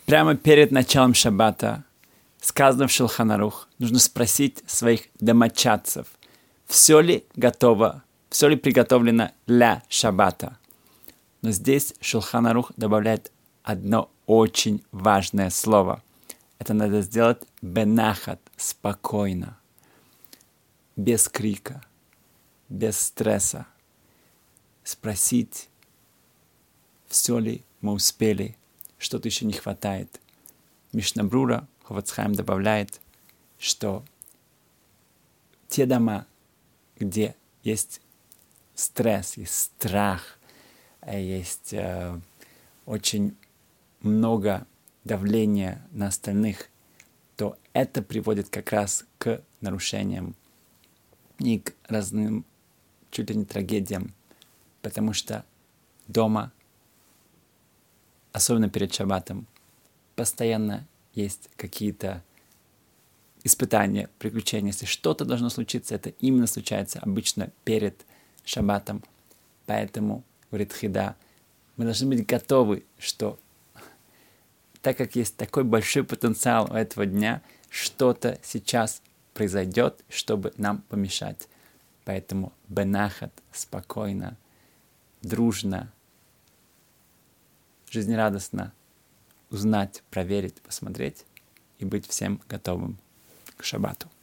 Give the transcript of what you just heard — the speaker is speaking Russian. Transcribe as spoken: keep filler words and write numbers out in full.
Прямо перед началом шаббата, сказано в Шулхан Арух, нужно спросить своих домочадцев, все ли готово, все ли приготовлено для шаббата. Но здесь Шулхан Арух добавляет одно очень важное слово. Это надо сделать бенахат, спокойно, без крика, без стресса. Спросить, все ли мы успели, что-то еще не хватает. Мишна Брура, Ховец Хаим добавляет, что те дома, где есть стресс, есть страх, есть э, очень много давления на остальных, то это приводит как раз к нарушениям и к разным чуть ли не трагедиям, потому что дома, особенно перед шаббатом, постоянно есть какие-то испытания, приключения. Если что-то должно случиться, это именно случается обычно перед шаббатом. Поэтому, говорит Хида, мы должны быть готовы, что так как есть такой большой потенциал у этого дня, что-то сейчас произойдет, чтобы нам помешать. Поэтому бенахат, спокойно, дружно, жизнерадостно узнать, проверить, посмотреть и быть всем готовым к шаббату.